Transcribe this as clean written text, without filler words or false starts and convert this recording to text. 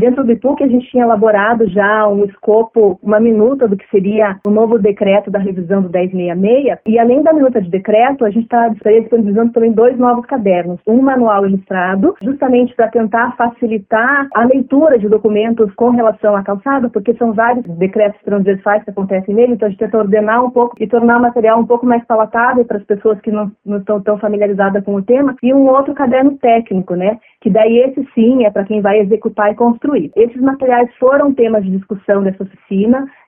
Dentro do IPUC, a gente tinha elaborado já um escopo, uma minuta do que seria o novo decreto da revisão do 1066, e além da minuta de decreto, a gente está disponibilizando também 2 novos cadernos. Um manual ilustrado, justamente para tentar facilitar a leitura de documentos com relação à calçada, porque são vários decretos transversais que acontecem nele, então a gente tenta ordenar um pouco e tornar o material um pouco mais palatável para as pessoas que não estão tão familiarizadas com o tema, e um outro caderno técnico, né? Que daí esse sim é para quem vai executar e construir. Esses materiais foram temas de discussão dessa oficina,